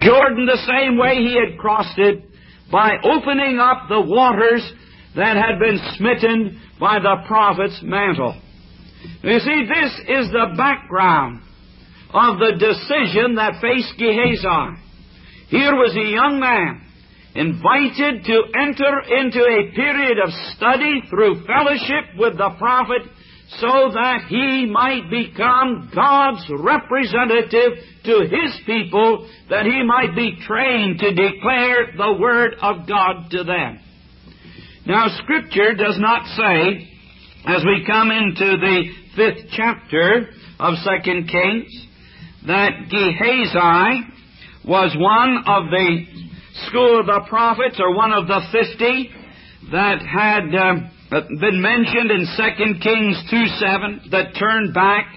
Jordan the same way he had crossed it, by opening up the waters that had been smitten by the prophet's mantle. You see, this is the background of the decision that faced Gehazi. Here was a young man invited to enter into a period of study through fellowship with the prophet so that he might become God's representative to His people, that he might be trained to declare the Word of God to them. Now, Scripture does not say, as we come into the 5th chapter of 2 Kings, that Gehazi was one of the school of the prophets, or one of the 50 that had been mentioned in 2 Kings 2:7 that turned back.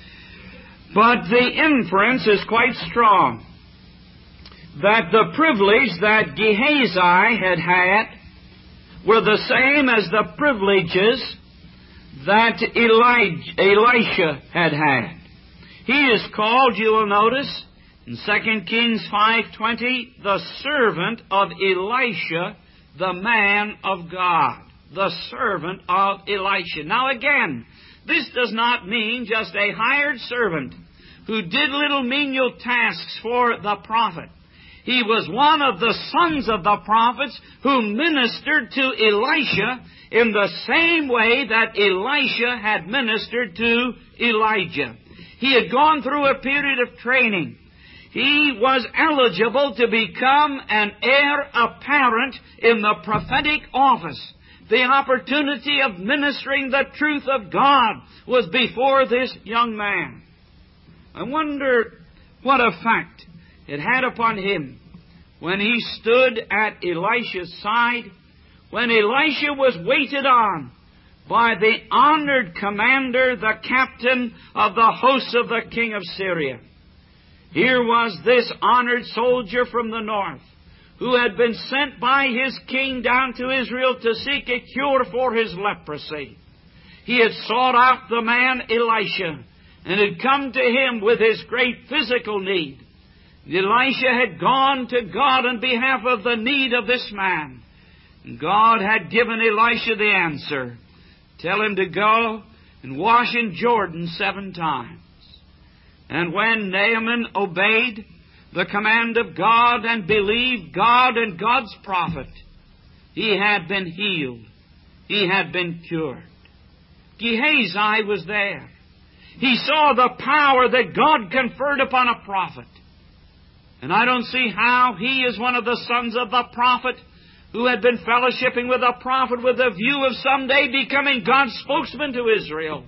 But the inference is quite strong that the privilege that Gehazi had were the same as the privileges that Elisha had. He is called, you will notice, in 2 Kings 5:20, the servant of Elisha, the man of God. The servant of Elisha. Now again, this does not mean just a hired servant who did little menial tasks for the prophet. He was one of the sons of the prophets who ministered to Elisha in the same way that Elisha had ministered to Elijah. He had gone through a period of training. He was eligible to become an heir apparent in the prophetic office. The opportunity of ministering the truth of God was before this young man. I wonder what effect it had upon him when he stood at Elisha's side, when Elisha was waited on by the honored commander, the captain of the hosts of the king of Syria. Here was this honored soldier from the north, who had been sent by his king down to Israel to seek a cure for his leprosy. He had sought out the man Elisha and had come to him with his great physical need. Elisha had gone to God on behalf of the need of this man. And God had given Elisha the answer. Tell him to go and wash in Jordan 7 times. And when Naaman obeyed the command of God and believed God and God's prophet, he had been healed. He had been cured. Gehazi was there. He saw the power that God conferred upon a prophet. And I don't see how he is one of the sons of the prophet who had been fellowshipping with a prophet with a view of someday becoming God's spokesman to Israel.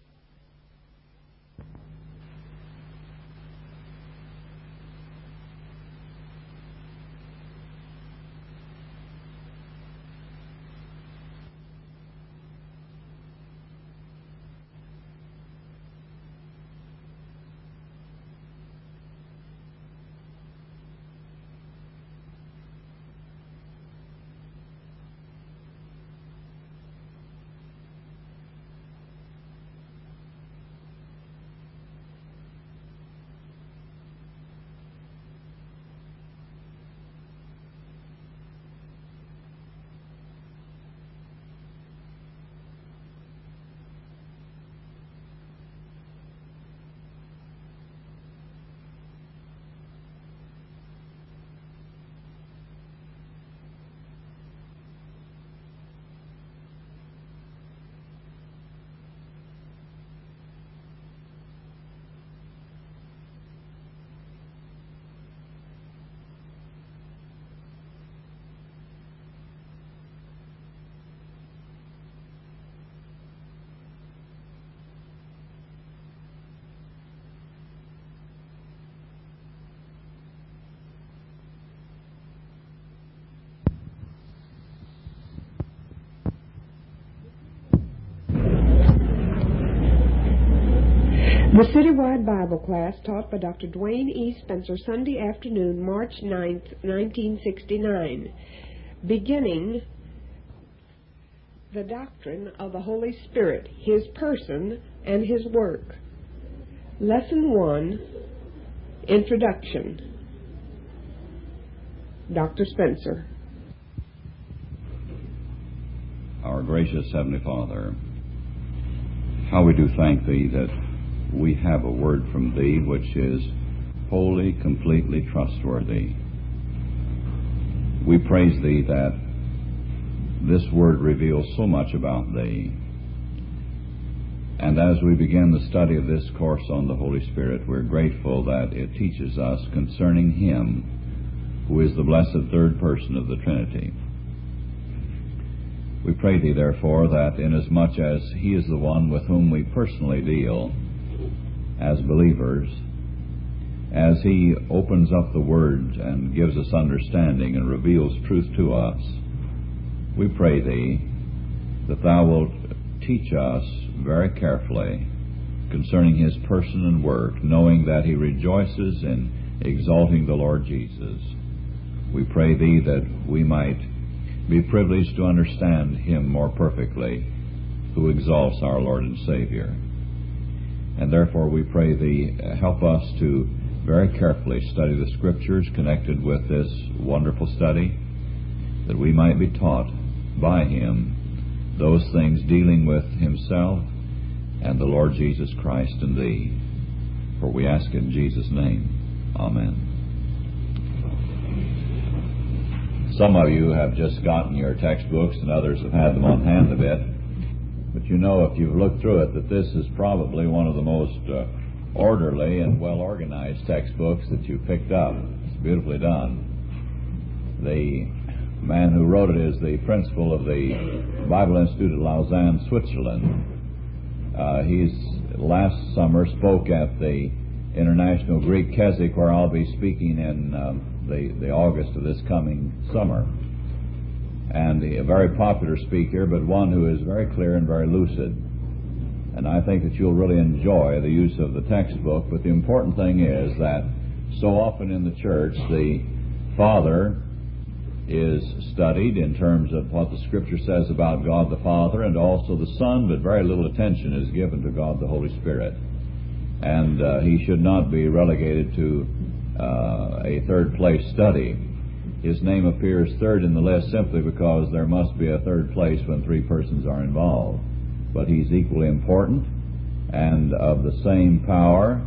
The Citywide Bible Class taught by Dr. Dwayne E. Spencer, Sunday afternoon, March 9th, 1969. Beginning the doctrine of the Holy Spirit, His person and His work. Lesson 1, Introduction. Dr. Spencer. Our gracious Heavenly Father, how we do thank Thee that we have a word from Thee which is wholly, completely trustworthy. We praise Thee that this word reveals so much about Thee. And as we begin the study of this course on the Holy Spirit, we're grateful that it teaches us concerning Him who is the blessed third person of the Trinity. We pray Thee, therefore, that inasmuch as He is the one with whom we personally deal as believers, as He opens up the Word and gives us understanding and reveals truth to us, we pray Thee that Thou wilt teach us very carefully concerning His person and work, knowing that He rejoices in exalting the Lord Jesus. We pray Thee that we might be privileged to understand Him more perfectly, who exalts our Lord and Savior. And therefore we pray Thee, help us to very carefully study the Scriptures connected with this wonderful study, that we might be taught by Him those things dealing with Himself and the Lord Jesus Christ and Thee. For we ask in Jesus' name. Amen. Some of you have just gotten your textbooks and others have had them on hand a bit. But you know, if you've looked through it, that this is probably one of the most orderly and well-organized textbooks that you've picked up. It's beautifully done. The man who wrote it is the principal of the Bible Institute at Lausanne, Switzerland. He's last summer spoke at the International Greek Keswick, where I'll be speaking in the August of this coming summer. And a very popular speaker, but one who is very clear and very lucid. And I think that you'll really enjoy the use of the textbook. But the important thing is that so often in the church, the Father is studied in terms of what the Scripture says about God the Father, and also the Son, but very little attention is given to God the Holy Spirit. And He should not be relegated to a third-place study. His name appears third in the list simply because there must be a third place when three persons are involved. But He's equally important and of the same power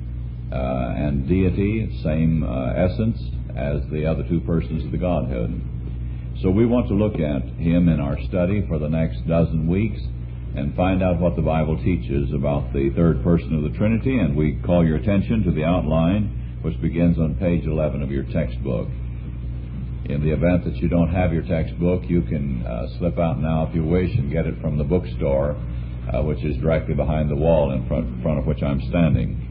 and deity, same essence as the other two persons of the Godhead. So we want to look at Him in our study for the next dozen weeks and find out what the Bible teaches about the third person of the Trinity, and we call your attention to the outline which begins on page 11 of your textbook. In the event that you don't have your textbook, you can slip out now if you wish and get it from the bookstore, which is directly behind the wall in front of which I'm standing.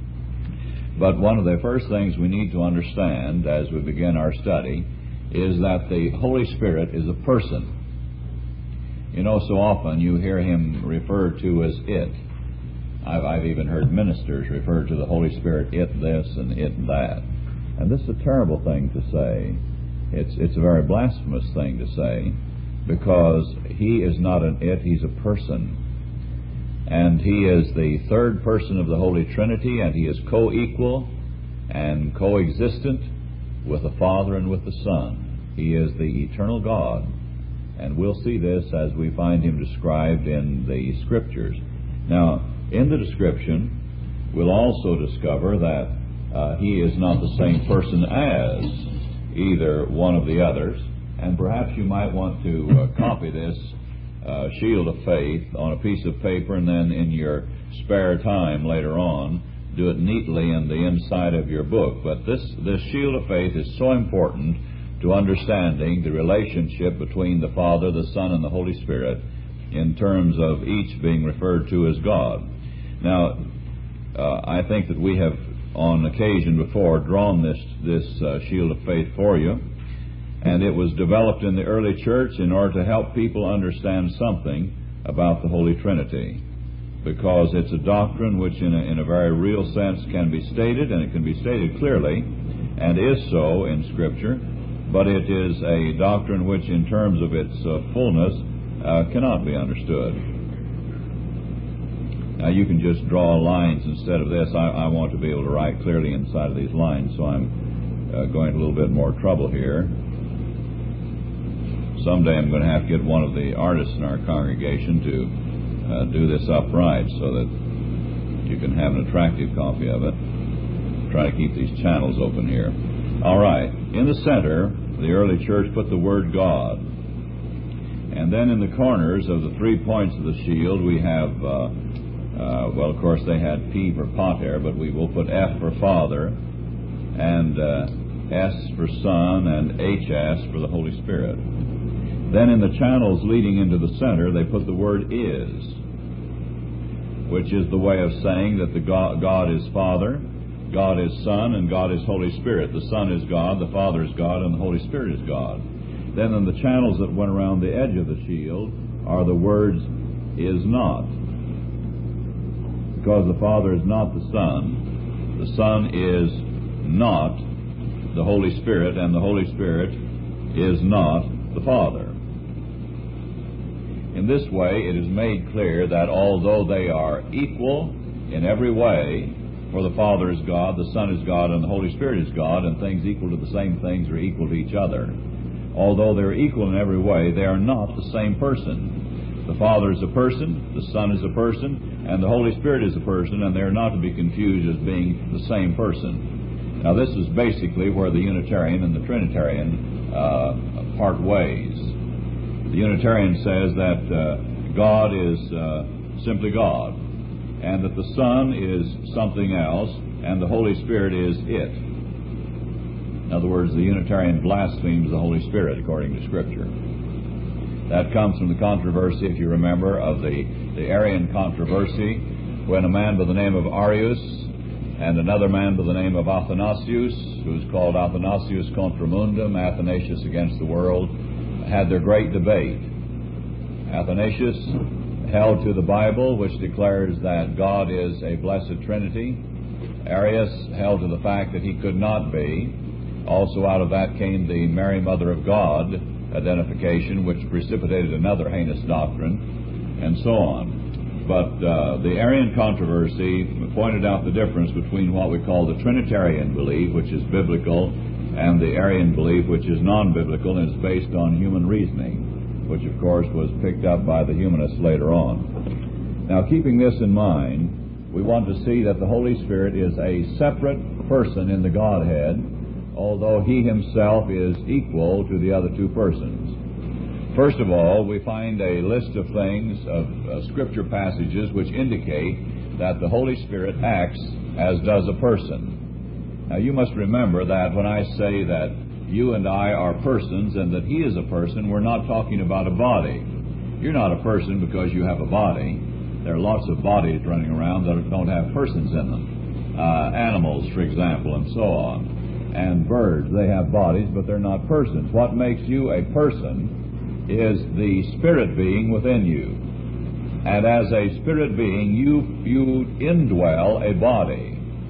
But one of the first things we need to understand as we begin our study is that the Holy Spirit is a person. You know, so often you hear Him referred to as it. I've even heard ministers refer to the Holy Spirit, it this and it that. And this is a terrible thing to say. It's a very blasphemous thing to say, because He is not an it, He's a person. And He is the third person of the Holy Trinity, and He is co-equal and co-existent with the Father and with the Son. He is the eternal God. And we'll see this as we find Him described in the Scriptures. Now, in the description, we'll also discover that He is not the same person as either one of the others. And perhaps you might want to copy this shield of faith on a piece of paper, and then in your spare time later on, do it neatly in the inside of your book. But this shield of faith is so important to understanding the relationship between the Father, the Son, and the Holy Spirit in terms of each being referred to as God. Now, I think that we have on occasion before drawn this shield of faith for you. And it was developed in the early church in order to help people understand something about the Holy Trinity, because it's a doctrine which in a very real sense can be stated, and it can be stated clearly, and is so in Scripture, but it is a doctrine which in terms of its fullness cannot be understood. Now you can just draw lines instead of this. I want to be able to write clearly inside of these lines, so I'm going into a little bit more trouble here. Someday I'm going to have to get one of the artists in our congregation to do this upright so that you can have an attractive copy of it. Try to keep these channels open here. All right. In the center, the early church put the word God. And then in the corners of the 3 points of the shield, we have, well, of course, they had P for pater, but we will put F for Father, and S for Son, and HS for the Holy Spirit. Then in the channels leading into the center, they put the word is, which is the way of saying that God is Father, God is Son, and God is Holy Spirit. The Son is God, the Father is God, and the Holy Spirit is God. Then in the channels that went around the edge of the shield are the words is not. Because the Father is not the Son is not the Holy Spirit, and the Holy Spirit is not the Father. In this way, it is made clear that although they are equal in every way, for the Father is God, the Son is God, and the Holy Spirit is God, and things equal to the same things are equal to each other. Although they're equal in every way, they are not the same person. The Father is a person, the Son is a person, and the Holy Spirit is a person, and they are not to be confused as being the same person. Now, this is basically where the Unitarian and the Trinitarian part ways. The Unitarian says that God is simply God, and that the Son is something else, and the Holy Spirit is it. In other words, the Unitarian blasphemes the Holy Spirit, according to Scripture. That comes from the controversy, if you remember, of the Arian controversy, when a man by the name of Arius and another man by the name of Athanasius, who's called Athanasius contra mundum, Athanasius against the world, had their great debate. Athanasius held to the Bible, which declares that God is a blessed Trinity. Arius held to the fact that he could not be. Also out of that came the Mary Mother of God identification, which precipitated another heinous doctrine, and so on. But the Arian controversy pointed out the difference between what we call the Trinitarian belief, which is biblical, and the Arian belief, which is non-biblical and is based on human reasoning, which, of course, was picked up by the humanists later on. Now, keeping this in mind, we want to see that the Holy Spirit is a separate person in the Godhead, although He Himself is equal to the other two persons. First of all, we find a list of things, of Scripture passages, which indicate that the Holy Spirit acts as does a person. Now, you must remember that when I say that you and I are persons and that He is a person, we're not talking about a body. You're not a person because you have a body. There are lots of bodies running around that don't have persons in them. Animals, for example, and so on. And birds, they have bodies, but they're not persons. What makes you a person is the spirit being within you. And as a spirit being, you indwell a body.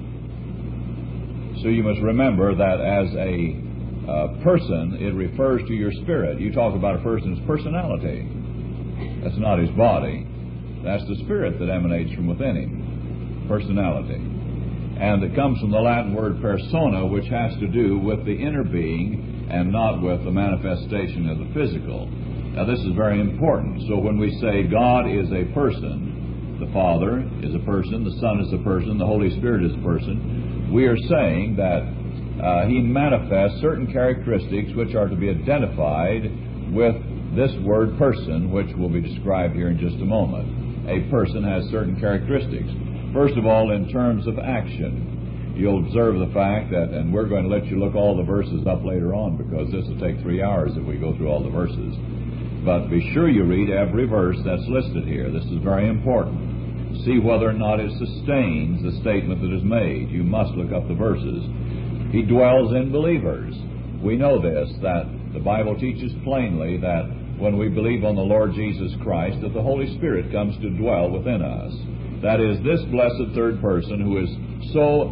So you must remember that as a person, it refers to your spirit. You talk about a person's personality. That's not his body. That's the spirit that emanates from within him. Personality. And it comes from the Latin word persona, which has to do with the inner being and not with the manifestation of the physical. Now, this is very important. So when we say God is a person, the Father is a person, the Son is a person, the Holy Spirit is a person, we are saying that He manifests certain characteristics which are to be identified with this word person, which will be described here in just a moment. A person has certain characteristics. First of all, in terms of action, you'll observe the fact that, and we're going to let you look all the verses up later on because this will take 3 hours if we go through all the verses. But be sure you read every verse that's listed here. This is very important. See whether or not it sustains the statement that is made. You must look up the verses. He dwells in believers. We know this, that the Bible teaches plainly that when we believe on the Lord Jesus Christ, that the Holy Spirit comes to dwell within us. That is, this blessed third person who is so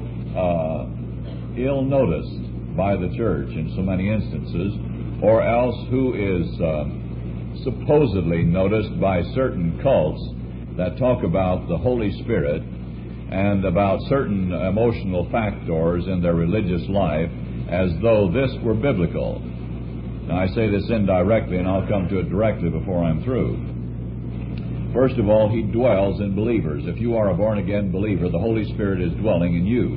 ill-noticed by the church in so many instances, or else who is supposedly noticed by certain cults that talk about the Holy Spirit and about certain emotional factors in their religious life as though this were biblical. Now, I say this indirectly, and I'll come to it directly before I'm through. First of all, He dwells in believers. If you are a born-again believer, the Holy Spirit is dwelling in you.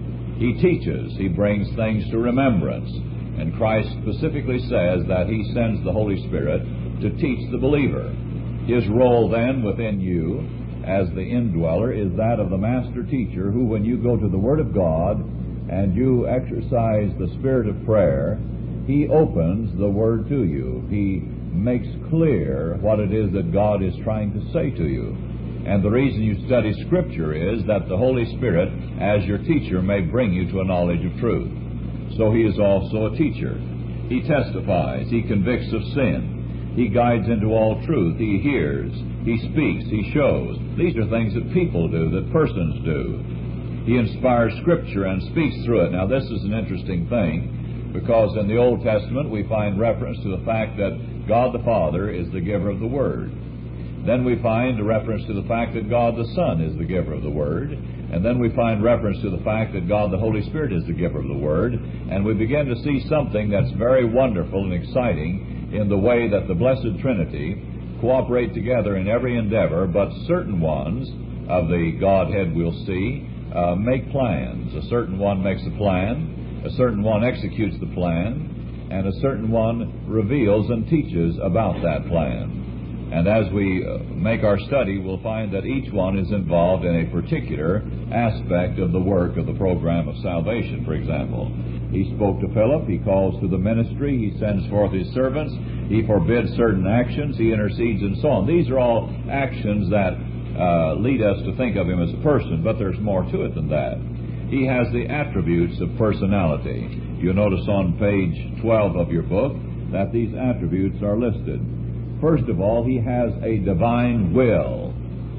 He teaches. He brings things to remembrance. And Christ specifically says that He sends the Holy Spirit to teach the believer. His role then within you as the indweller is that of the master teacher who, when you go to the Word of God and you exercise the spirit of prayer, He opens the Word to you. He makes clear what it is that God is trying to say to you. And the reason you study Scripture is that the Holy Spirit, as your teacher, may bring you to a knowledge of truth. So He is also a teacher. He testifies. He convicts of sin. He guides into all truth. He hears. He speaks. He shows. These are things that people do, that persons do. He inspires Scripture and speaks through it. Now, this is an interesting thing, because in the Old Testament we find reference to the fact that God the Father is the giver of the Word. Then we find a reference to the fact that God the Son is the giver of the Word. And then we find reference to the fact that God the Holy Spirit is the giver of the Word. And we begin to see something that's very wonderful and exciting in the way that the Blessed Trinity cooperate together in every endeavor, but certain ones of the Godhead we'll see make plans. A certain one makes a plan, a certain one executes the plan, and a certain one reveals and teaches about that plan. And as we make our study, we'll find that each one is involved in a particular aspect of the work of the program of salvation. For example, He spoke to Philip, He calls to the ministry, He sends forth His servants, He forbids certain actions, He intercedes, and so on. These are all actions that lead us to think of Him as a person, but there's more to it than that. He has the attributes of personality. You'll notice on page 12 of your book that these attributes are listed. First of all, He has a divine will.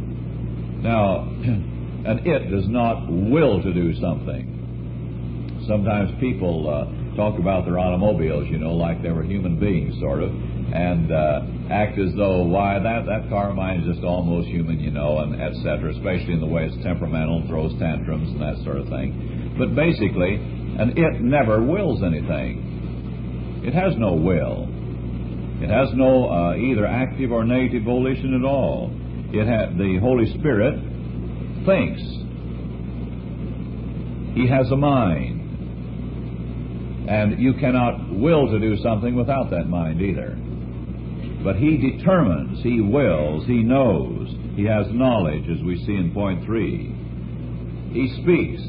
Now, an it does not will to do something. Sometimes people talk about their automobiles, like they were human beings, sort of, and act as though, why, that car of mine is just almost human, and et cetera, especially in the way it's temperamental, throws tantrums and that sort of thing. But basically, and it never wills anything. It has no will. It has no either active or negative volition at all. The Holy Spirit thinks. He has a mind. And you cannot will to do something without that mind either. But He determines, He wills, He knows, He has knowledge, as we see in point 3. He speaks.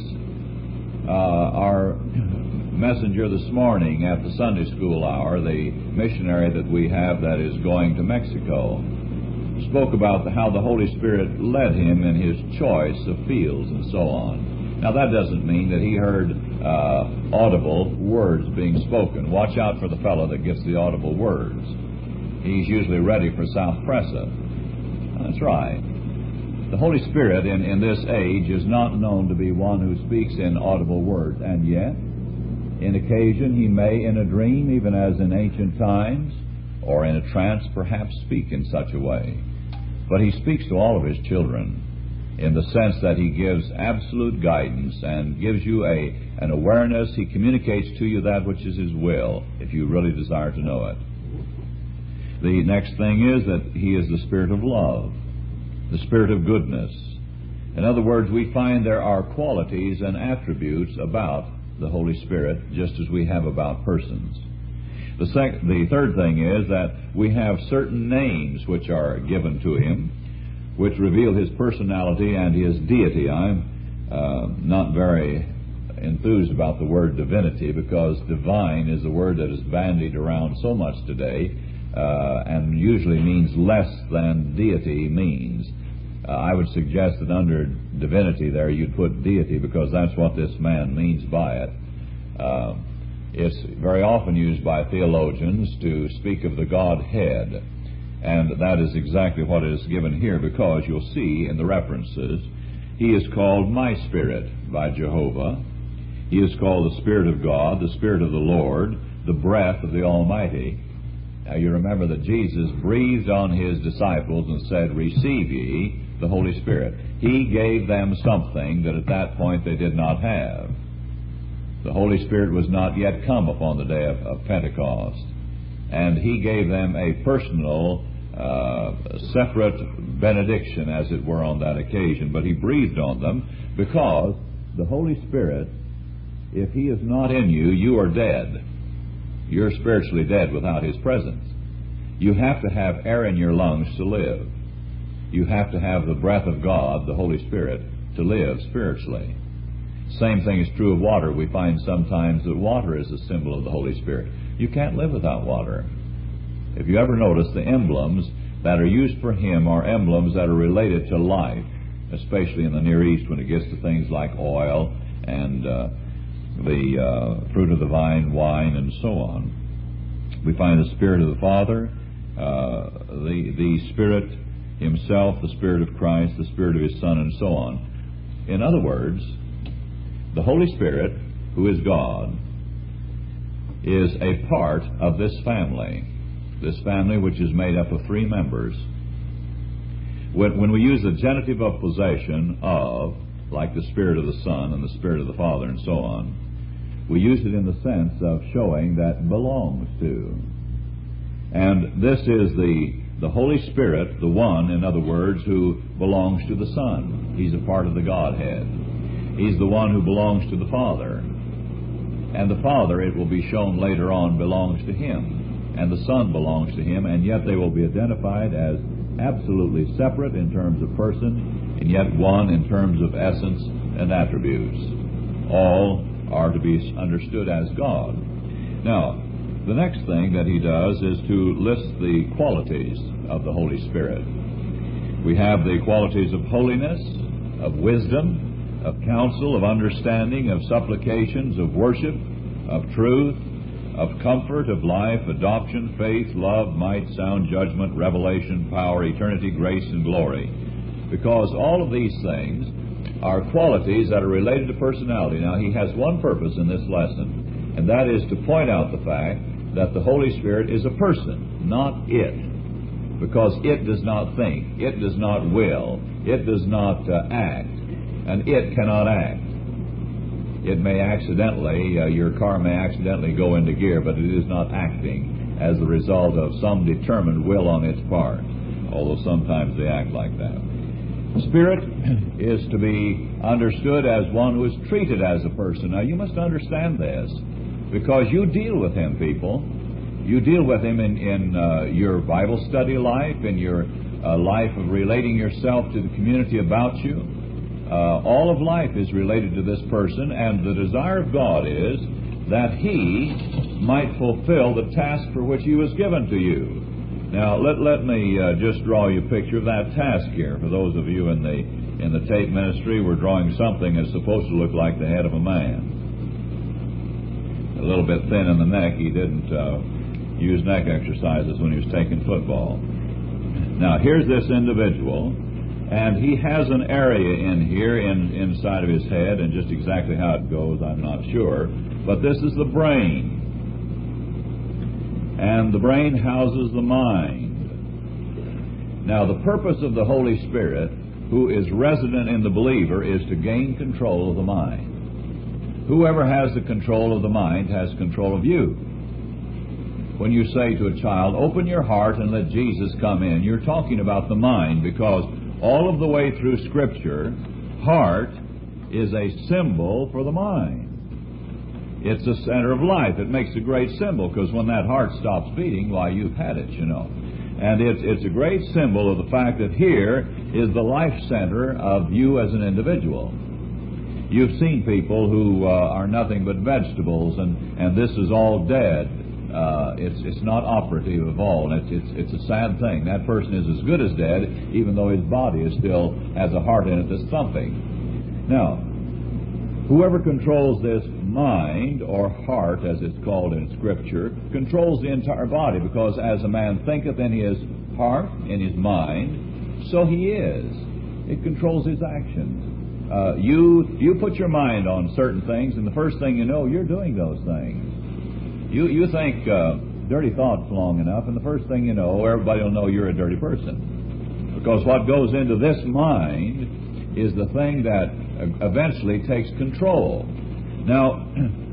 Our messenger this morning at the Sunday school hour, the missionary that we have that is going to Mexico, spoke about how the Holy Spirit led him in his choice of fields and so on. Now, that doesn't mean that he heard audible words being spoken. Watch out for the fellow that gets the audible words. He's usually ready for South Presa. That's right. The Holy Spirit in this age is not known to be one who speaks in audible words, and yet, in occasion, He may, in a dream, even as in ancient times, or in a trance, perhaps speak in such a way. But He speaks to all of His children in the sense that He gives absolute guidance and gives you an awareness. He communicates to you that which is His will, if you really desire to know it. The next thing is that He is the Spirit of love, the Spirit of goodness. In other words, we find there are qualities and attributes about the Holy Spirit, just as we have about persons. The third thing is that we have certain names which are given to Him, which reveal His personality and His deity. I'm not very enthused about the word divinity, because divine is a word that is bandied around so much today, and usually means less than deity means. I would suggest that under divinity there you'd put deity, because that's what this man means by it. It's very often used by theologians to speak of the Godhead, and that is exactly what is given here, because you'll see in the references, He is called My Spirit by Jehovah. He is called the Spirit of God, the Spirit of the Lord, the breath of the Almighty. Now you remember that Jesus breathed on His disciples and said, "Receive ye the Holy Spirit." He gave them something that at that point they did not have. The Holy Spirit was not yet come upon the day of Pentecost. And He gave them a personal, separate benediction, as it were, on that occasion. But He breathed on them, because the Holy Spirit, if He is not in you, you are dead. You're spiritually dead without His presence. You have to have air in your lungs to live. You have to have the breath of God, the Holy Spirit, to live spiritually. Same thing is true of water. We find sometimes that water is a symbol of the Holy Spirit. You can't live without water. If you ever notice, the emblems that are used for Him are emblems that are related to life, especially in the Near East when it gets to things like oil and the fruit of the vine, wine, and so on. We find the Spirit of the Father, the Spirit Himself, the Spirit of Christ, the Spirit of His Son, and so on. In other words, the Holy Spirit, who is God, is a part of this family which is made up of three members. When we use the genitive of possession of, like the Spirit of the Son and the Spirit of the Father and so on, we use it in the sense of showing that belongs to. And this is the Holy Spirit, the one, in other words, who belongs to the Son. He's a part of the Godhead. He's the one who belongs to the Father. And the Father, it will be shown later on, belongs to Him. And the Son belongs to Him, and yet they will be identified as absolutely separate in terms of person, and yet one in terms of essence and attributes. All are to be understood as God. Now, the next thing that He does is to list the qualities of the Holy Spirit. We have the qualities of holiness, of wisdom, of counsel, of understanding, of supplications, of worship, of truth, of comfort, of life, adoption, faith, love, might, sound judgment, revelation, power, eternity, grace, and glory. Because all of these things are qualities that are related to personality. Now, He has one purpose in this lesson, and that is to point out the fact that the Holy Spirit is a person, not it. Because it does not think, it does not will, it does not act, and it cannot act. It may accidentally, your car may accidentally go into gear, but it is not acting as a result of some determined will on its part, although sometimes they act like that. Spirit is to be understood as one who is treated as a person. Now, you must understand this, because you deal with Him, people. You deal with Him in your Bible study life, in your life of relating yourself to the community about you. All of life is related to this person, and the desire of God is that He might fulfill the task for which He was given to you. Now, let me just draw you a picture of that task here. For those of you in the tape ministry, we're drawing something that's supposed to look like the head of a man. A little bit thin in the neck. He didn't use neck exercises when he was taking football. Now, here's this individual, and he has an area in here inside of his head, and just exactly how it goes, I'm not sure. But this is the brain. And the brain houses the mind. Now, the purpose of the Holy Spirit, who is resident in the believer, is to gain control of the mind. Whoever has the control of the mind has control of you. When you say to a child, open your heart and let Jesus come in, you're talking about the mind, because all of the way through Scripture, heart is a symbol for the mind. It's the center of life. It makes a great symbol, because when that heart stops beating, why, you've had it, you know. And it's a great symbol of the fact that here is the life center of you as an individual. You've seen people who are nothing but vegetables, and this is all dead. It's not operative at all. It's a sad thing. That person is as good as dead, even though his body still has a heart in it that's thumping. Now, whoever controls this mind, or heart as it's called in Scripture, controls the entire body, because as a man thinketh in his heart, in his mind, so he is. It controls his actions. You put your mind on certain things, and the first thing you know, you're doing those things. You think dirty thoughts long enough, and the first thing you know, everybody will know you're a dirty person. Because what goes into this mind is the thing that eventually takes control. Now,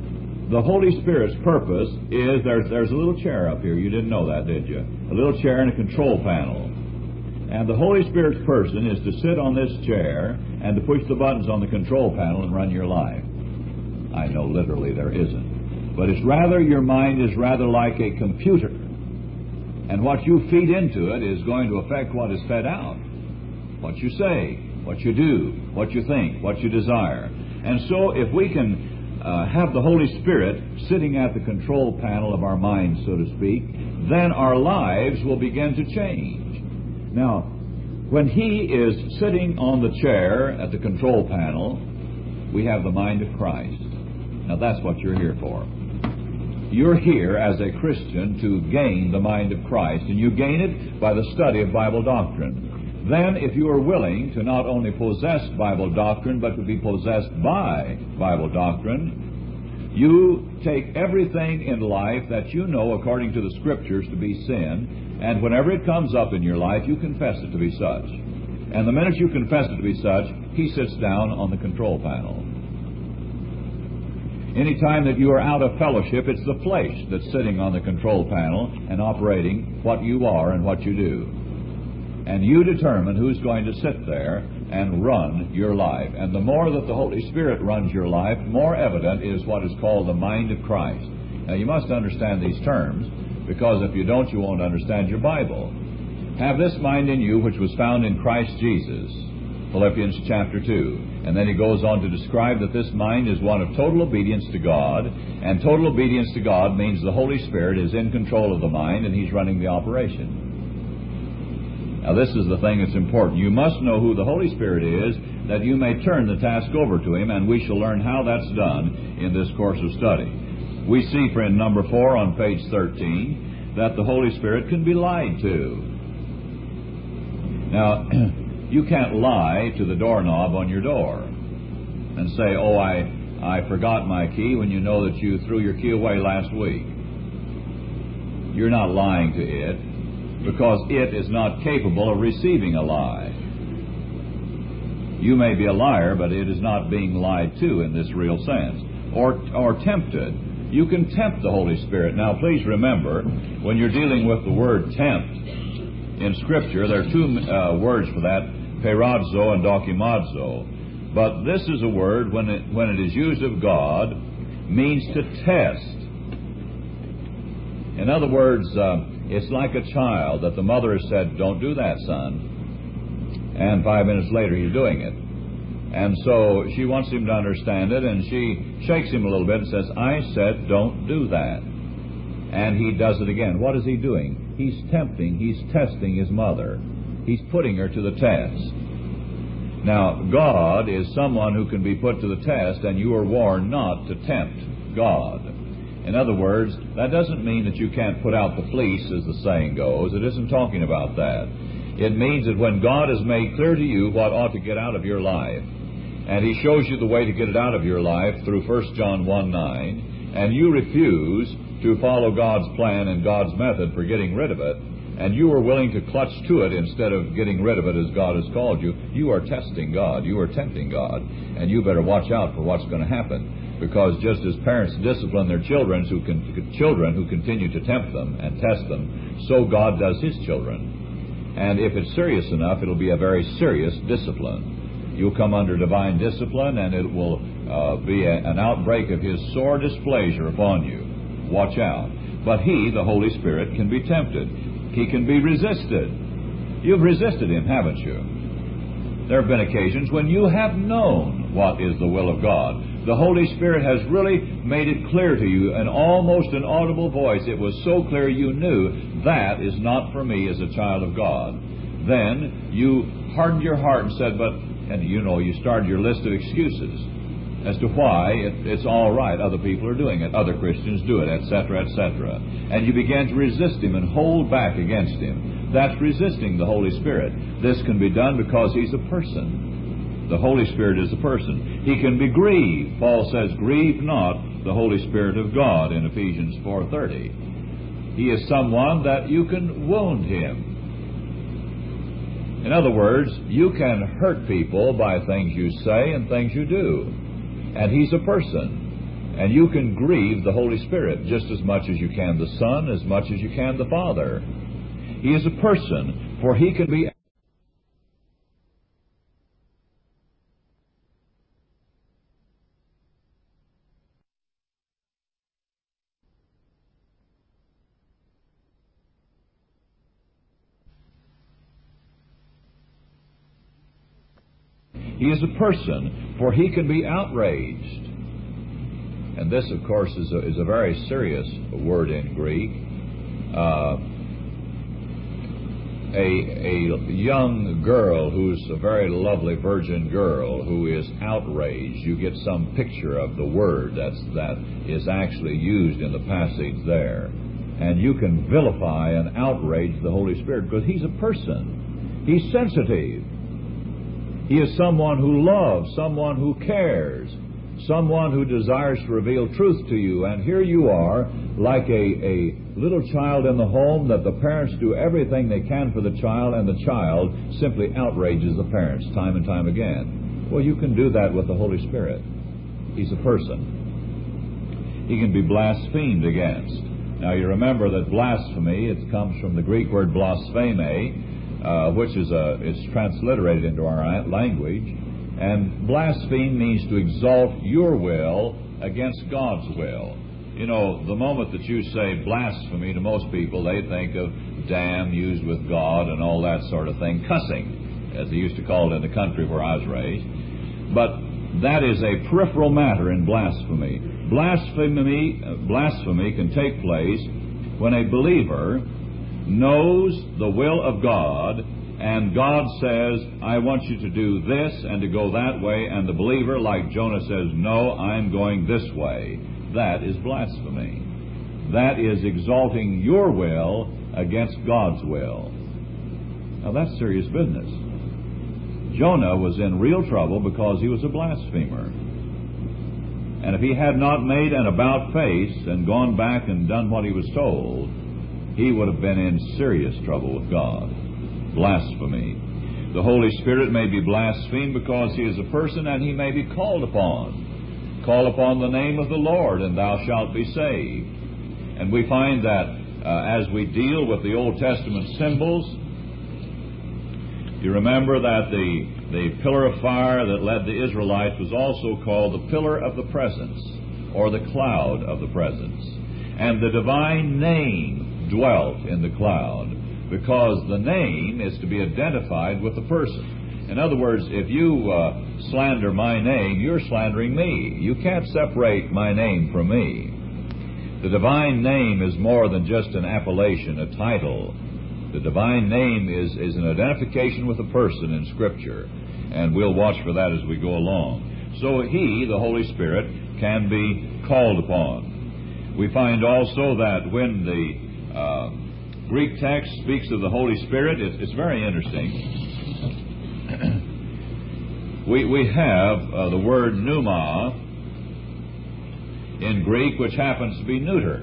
the Holy Spirit's purpose is, there's a little chair up here. You didn't know that, did you? A little chair and a control panel. And the Holy Spirit's person is to sit on this chair and to push the buttons on the control panel and run your life. I know literally there isn't. But it's rather, your mind is rather like a computer. And what you feed into it is going to affect what is fed out. What you say, what you do, what you think, what you desire. And so if we can have the Holy Spirit sitting at the control panel of our minds, so to speak, then our lives will begin to change. Now, when He is sitting on the chair at the control panel, we have the mind of Christ. Now, that's what you're here for. You're here as a Christian to gain the mind of Christ, and you gain it by the study of Bible doctrine. Then, if you are willing to not only possess Bible doctrine, but to be possessed by Bible doctrine, you take everything in life that you know according to the Scriptures to be sin, and whenever it comes up in your life, you confess it to be such. And the minute you confess it to be such, He sits down on the control panel. Any time that you are out of fellowship, it's the flesh that's sitting on the control panel and operating what you are and what you do. And you determine who's going to sit there and run your life. And the more that the Holy Spirit runs your life, more evident is what is called the mind of Christ. Now, you must understand these terms, because if you don't, you won't understand your Bible. Have this mind in you, which was found in Christ Jesus, Philippians chapter 2. And then he goes on to describe that this mind is one of total obedience to God, and total obedience to God means the Holy Spirit is in control of the mind and He's running the operation. Now, this is the thing that's important. You must know who the Holy Spirit is, that you may turn the task over to Him, and we shall learn how that's done in this course of study. We see, friend, number 4 on page 13, that the Holy Spirit can be lied to. Now, you can't lie to the doorknob on your door and say, oh, I forgot my key, when you know that you threw your key away last week. You're not lying to it, because it is not capable of receiving a lie. You may be a liar, but it is not being lied to in this real sense. Or tempted. You can tempt the Holy Spirit. Now, please remember, when you're dealing with the word tempt in Scripture, there are two words for that, peirazo and dokimazo. But this is a word, when it is used of God, means to test. In other words, it's like a child that the mother has said, don't do that, son. And 5 minutes later, he's doing it. And so she wants him to understand it, and she shakes him a little bit and says, I said, don't do that. And he does it again. What is he doing? He's tempting, he's testing his mother. He's putting her to the test. Now, God is someone who can be put to the test, and you are warned not to tempt God. In other words, that doesn't mean that you can't put out the fleece, as the saying goes. It isn't talking about that. It means that when God has made clear to you what ought to get out of your life, and He shows you the way to get it out of your life through 1 John 1:9, and you refuse to follow God's plan and God's method for getting rid of it, and you are willing to clutch to it instead of getting rid of it as God has called you, you are testing God. You are tempting God. And you better watch out for what's going to happen. Because just as parents discipline their children who continue to tempt them and test them, so God does His children. And if it's serious enough, it'll be a very serious discipline. You'll come under divine discipline, and it will be an outbreak of His sore displeasure upon you. Watch out. But He, the Holy Spirit, can be tempted. He can be resisted. You've resisted Him, haven't you? There have been occasions when you have known what is the will of God. The Holy Spirit has really made it clear to you in almost an audible voice. It was so clear you knew that is not for me as a child of God. Then you hardened your heart and said, you started your list of excuses as to why it's all right. Other people are doing it. Other Christians do it, etc., etc. And you began to resist Him and hold back against Him. That's resisting the Holy Spirit. This can be done because He's a person. The Holy Spirit is a person. He can be grieved. Paul says, grieve not the Holy Spirit of God in Ephesians 4:30. He is someone that you can wound Him. In other words, you can hurt people by things you say and things you do. And He's a person. And you can grieve the Holy Spirit just as much as you can the Son, as much as you can the Father. He is a person, for He can be... He is a person, for He can be outraged. And this, of course, is a very serious word in Greek. A young girl who's a very lovely virgin girl who is outraged, you get some picture of the word that is actually used in the passage there. And you can vilify and outrage the Holy Spirit because He's a person. He's sensitive. He is someone who loves, someone who cares, someone who desires to reveal truth to you. And here you are, like a little child in the home, that the parents do everything they can for the child, and the child simply outrages the parents time and time again. Well, you can do that with the Holy Spirit. He's a person. He can be blasphemed against. Now, you remember that blasphemy, it comes from the Greek word blaspheme, which is transliterated into our language. And blaspheme means to exalt your will against God's will. You know, the moment that you say blasphemy to most people, they think of damn used with God and all that sort of thing, cussing, as they used to call it in the country where I was raised. But that is a peripheral matter in blasphemy. Blasphemy can take place when a believer knows the will of God, and God says, I want you to do this and to go that way, and the believer, like Jonah, says, no, I'm going this way. That is blasphemy. That is exalting your will against God's will. Now, that's serious business. Jonah was in real trouble because he was a blasphemer. And if he had not made an about face and gone back and done what he was told, he would have been in serious trouble with God. Blasphemy. The Holy Spirit may be blasphemed because He is a person, and He may be called upon. Call upon the name of the Lord, and thou shalt be saved. And we find that as we deal with the Old Testament symbols, you remember that the pillar of fire that led the Israelites was also called the pillar of the presence, or the cloud of the presence. And the divine name dwelt in the cloud, because the name is to be identified with the person. In other words, if you slander my name, you're slandering me. You can't separate my name from me. The divine name is more than just an appellation, a title. The divine name is an identification with a person in Scripture, and we'll watch for that as we go along. So He, the Holy Spirit, can be called upon. We find also that when the Greek text speaks of the Holy Spirit, it's very interesting. we have the word pneuma in Greek, which happens to be neuter.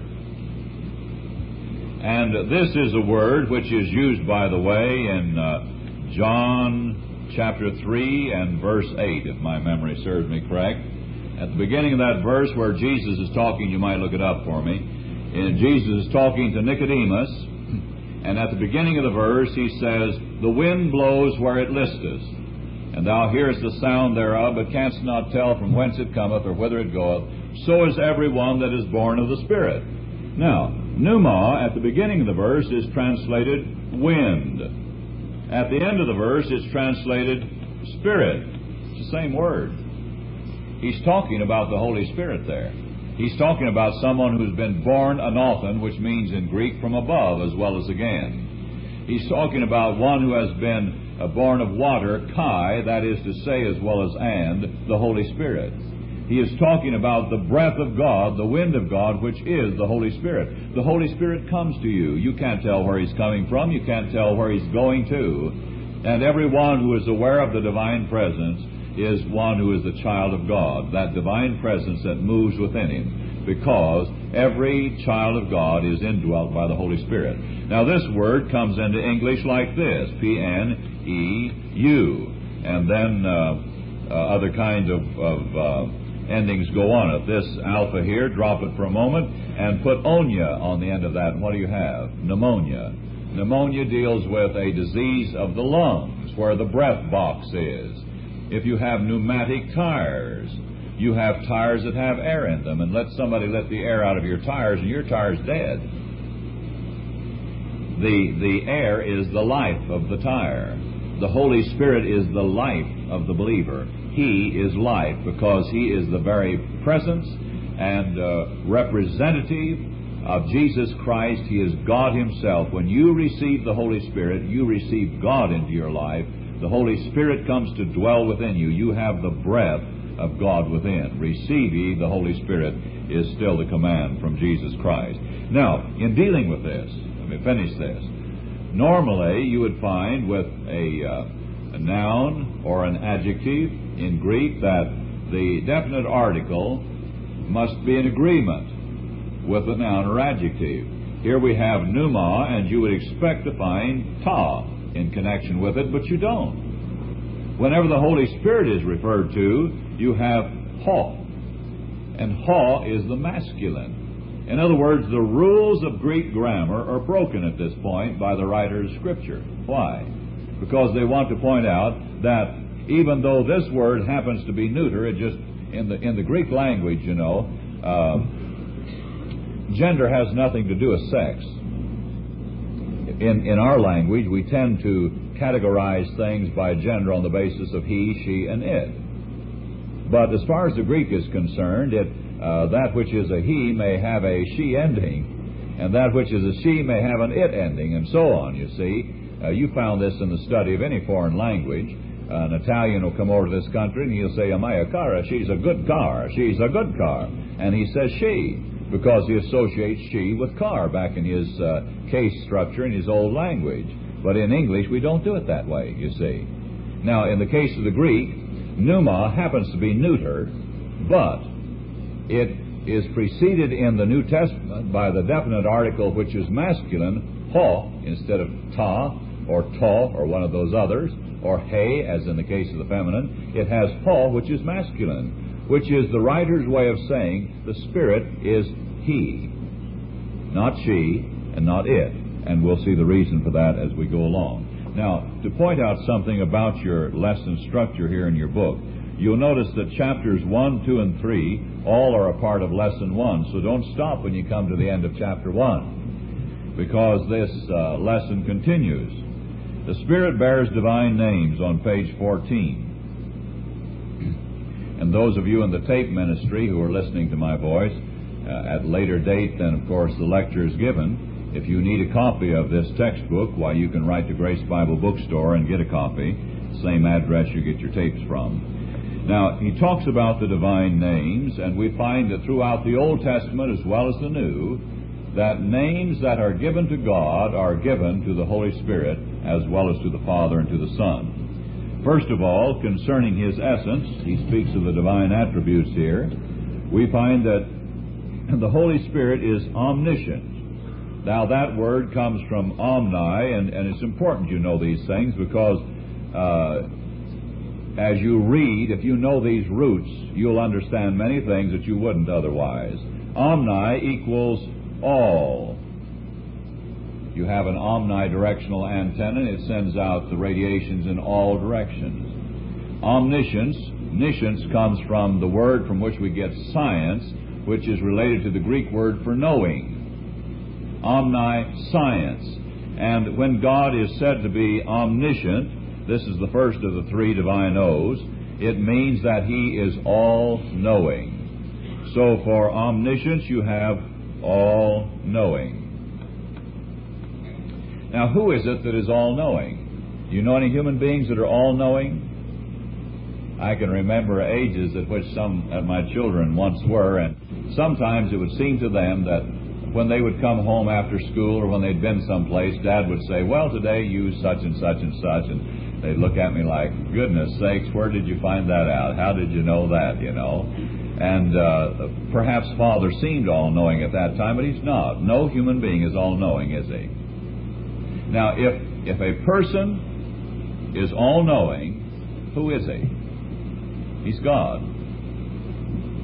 And this is a word which is used, by the way, in John chapter 3 and verse 8, if my memory serves me correct. At the beginning of that verse where Jesus is talking, you might look it up for me, and Jesus is talking to Nicodemus. And at the beginning of the verse, He says, the wind blows where it listeth, and thou hearest the sound thereof, but canst not tell from whence it cometh or whither it goeth. So is every one that is born of the Spirit. Now, pneuma, at the beginning of the verse, is translated wind. At the end of the verse, it's translated Spirit. It's the same word. He's talking about the Holy Spirit there. He's talking about someone who's been born anothen, which means in Greek from above as well as again. He's talking about one who has been born of water, kai, that is to say as well as and, the Holy Spirit. He is talking about the breath of God, the wind of God, which is the Holy Spirit. The Holy Spirit comes to you. You can't tell where He's coming from. You can't tell where He's going to. And everyone who is aware of the divine presence is one who is the child of God, that divine presence that moves within him, because every child of God is indwelt by the Holy Spirit. Now, this word comes into English like this, P-N-E-U, and then other kinds of endings go on it. This alpha here, drop it for a moment, and put onia on the end of that. And what do you have? Pneumonia. Pneumonia deals with a disease of the lungs, where the breath box is. If you have pneumatic tires, you have tires that have air in them, and let somebody let the air out of your tires, and your tire's dead. The air is the life of the tire. The Holy Spirit is the life of the believer. He is life because He is the very presence and representative of Jesus Christ. He is God Himself. When you receive the Holy Spirit, you receive God into your life. The Holy Spirit comes to dwell within you. You have the breath of God within. Receive ye the Holy Spirit is still the command from Jesus Christ. Now, in dealing with this, let me finish this. Normally, you would find with a noun or an adjective in Greek that the definite article must be in agreement with the noun or adjective. Here we have pneuma, and you would expect to find ta in connection with it, but you don't. Whenever the Holy Spirit is referred to, you have ho, and ho is the masculine. In other words, the rules of Greek grammar are broken at this point by the writer of Scripture. Why? Because they want to point out that even though this word happens to be neuter, it just in the Greek language, you know, gender has nothing to do with sex. In our language, we tend to categorize things by gender on the basis of he, she, and it. But as far as the Greek is concerned, that which is a he may have a she ending, and that which is a she may have an it ending, and so on, you see. You found this in the study of any foreign language. An Italian will come over to this country, and he'll say, "Mia cara, she's a good car, she's a good car." And he says she, because he associates she with car back in his case structure in his old language. But in English, we don't do it that way, you see. Now, in the case of the Greek, pneuma happens to be neuter, but it is preceded in the New Testament by the definite article which is masculine, ho, instead of ta, or to, or one of those others, or he, as in the case of the feminine. It has ho, which is masculine, which is the writer's way of saying the Spirit is he, not she, and not it. And we'll see the reason for that as we go along. Now, to point out something about your lesson structure here in your book, you'll notice that chapters 1, 2, and 3 all are a part of lesson 1, so don't stop when you come to the end of chapter 1, because this lesson continues. The Spirit bears divine names on page 14. And those of you in the tape ministry who are listening to my voice at a later date than, of course, the lecture is given, if you need a copy of this textbook, why, you can write to Grace Bible Bookstore and get a copy, same address you get your tapes from. Now, he talks about the divine names, and we find that throughout the Old Testament as well as the New, that names that are given to God are given to the Holy Spirit as well as to the Father and to the Son. First of all, concerning His essence, he speaks of the divine attributes here. We find that the Holy Spirit is omniscient. Now, that word comes from omni, and it's important you know these things, because as you read, if you know these roots, you'll understand many things that you wouldn't otherwise. Omni equals all. You have an omnidirectional antenna, and it sends out the radiations in all directions. Omniscience comes from the word from which we get science, which is related to the Greek word for knowing. Omniscience. And when God is said to be omniscient, this is the first of the three divine O's, it means that He is all-knowing. So for omniscience, you have all-knowing. Now, who is it that is all-knowing? Do you know any human beings that are all-knowing? I can remember ages at which some of my children once were, and sometimes it would seem to them that when they would come home after school or when they'd been someplace, Dad would say, "Well, today you such and such and such," and they'd look at me like, "Goodness sakes, where did you find that out? How did you know that, you know?" And perhaps Father seemed all-knowing at that time, but He's not. No human being is all-knowing, is he? Now, if a person is all-knowing, who is he? He's God.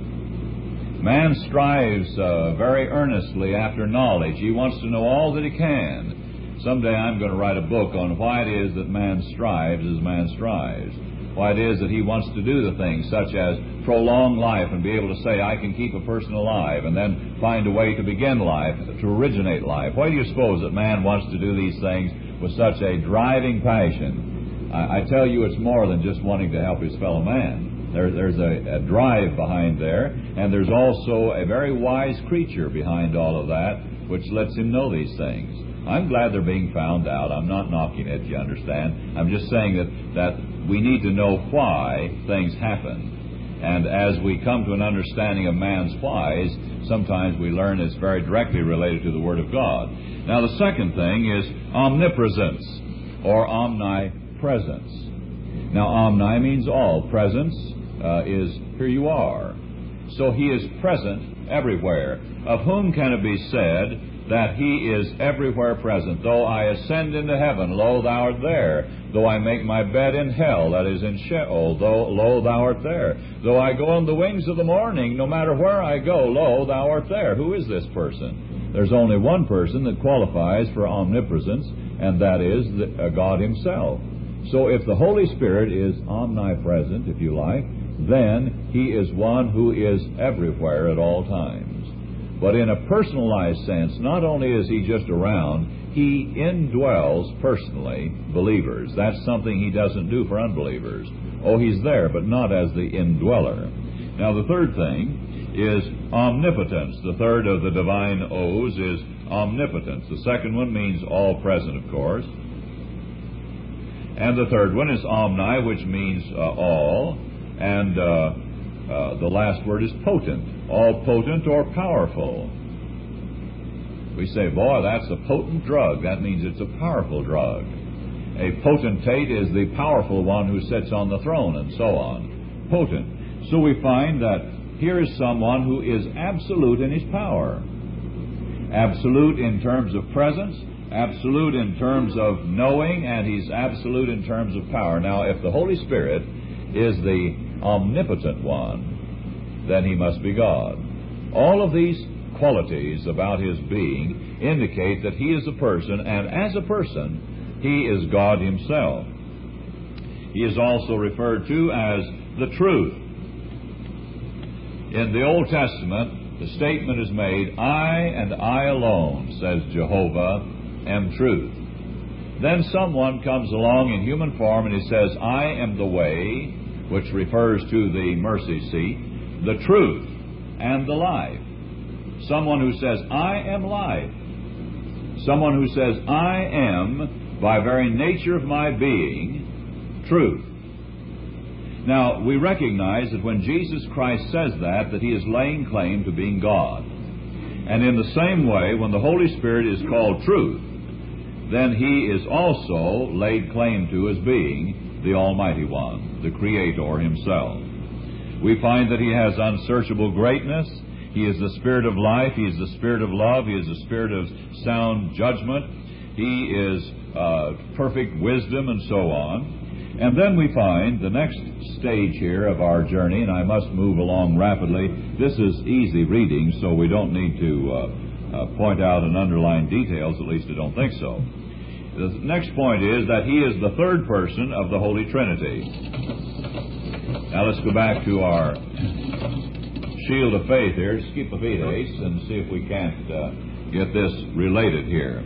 Man strives very earnestly after knowledge. He wants to know all that he can. Someday I'm going to write a book on why it is that man strives as man strives. Why it is that he wants to do the things such as prolong life and be able to say, I can keep a person alive, and then find a way to begin life, to originate life. Why do you suppose that man wants to do these things with such a driving passion? I tell you, it's more than just wanting to help his fellow man. There's a drive behind there, and there's also a very wise creature behind all of that, which lets him know these things. I'm glad they're being found out. I'm not knocking it, you understand. I'm just saying that we need to know why things happen. And as we come to an understanding of man's whys, sometimes we learn it's very directly related to the Word of God. Now, the second thing is omnipresence, or omnipresence. Now, omni means all. Presence is here you are. So he is present everywhere. Of whom can it be said that he is everywhere present? Though I ascend into heaven, lo, thou art there. Though I make my bed in hell, that is in Sheol, lo, thou art there. Though I go on the wings of the morning, no matter where I go, lo, thou art there. Who is this person? There's only one person that qualifies for omnipresence, and that is God himself. So if the Holy Spirit is omnipresent, if you like, then he is one who is everywhere at all times. But in a personalized sense, not only is he just around, he indwells personally believers. That's something he doesn't do for unbelievers. Oh, he's there, but not as the indweller. Now, the third thing is omnipotence. The third of the divine O's is omnipotence. The second one means all present, of course. And the third one is omni, which means all. And the last word is potent, all potent or powerful. We say, boy, that's a potent drug. That means it's a powerful drug. A potentate is the powerful one who sits on the throne, and so on. Potent. So we find that here is someone who is absolute in his power. Absolute in terms of presence, absolute in terms of knowing, and he's absolute in terms of power. Now, if the Holy Spirit is the omnipotent one, then he must be God. All of these qualities about his being indicate that he is a person, and as a person, he is God himself. He is also referred to as the truth. In the Old Testament, the statement is made, I and I alone, says Jehovah, am truth. Then someone comes along in human form and he says, I am the way, which refers to the mercy seat, the truth, and the life. Someone who says, I am life. Someone who says, I am, by very nature of my being, truth. Now, we recognize that when Jesus Christ says that he is laying claim to being God. And in the same way, when the Holy Spirit is called truth, then he is also laid claim to as being the Almighty One, the Creator himself. We find that he has unsearchable greatness. He is the Spirit of life. He is the Spirit of love. He is the Spirit of sound judgment. He is perfect wisdom, and so on. And then we find the next stage here of our journey, and I must move along rapidly. This is easy reading, so we don't need to point out and underline details, at least I don't think so. The next point is that he is the third person of the Holy Trinity. Now let's go back to our shield of faith here. Just keep the feet ace and see if we can't get this related here.